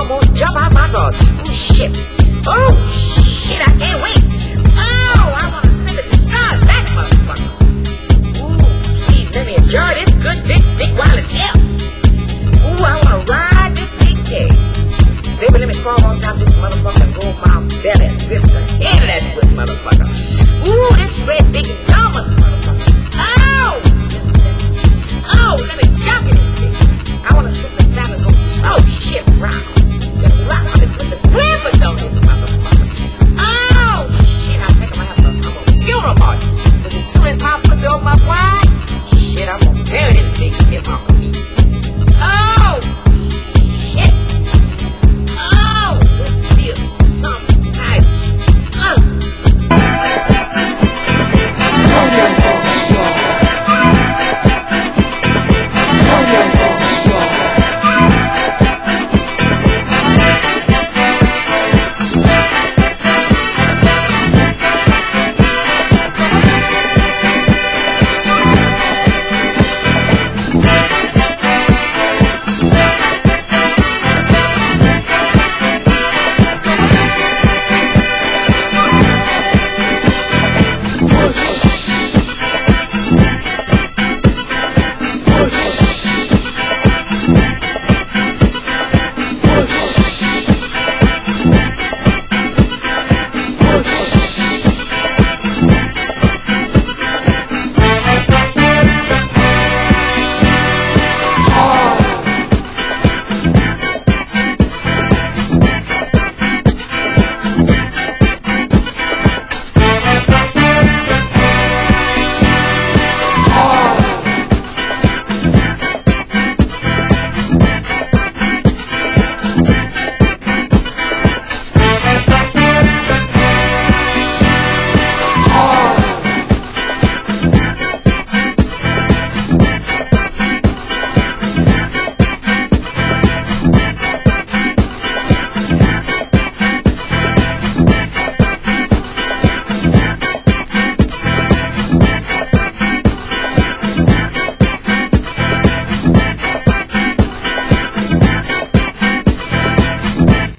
almost jump out my drawers. Oh, shit. Oh, shit, I can't wait. Oh, I want to send a destroy that motherfucker. Ooh, please let me enjoy this good big wireless hell. Ooh, I want to ride this big cage. Baby, let me crawl on top of this motherfucker and go my belly and rip the head of that good motherfucker. Ooh, this red big enormous motherfucker. Oh! Oh, let me jump in this thing. I want to slip this down and go slow shit round. The rock on the grippers on this motherfucker. Oh, shit, I think I'm gonna have a funeral party. Because as soon as my pussy opens up wide, shit, I'm gonna bury this big hip hop.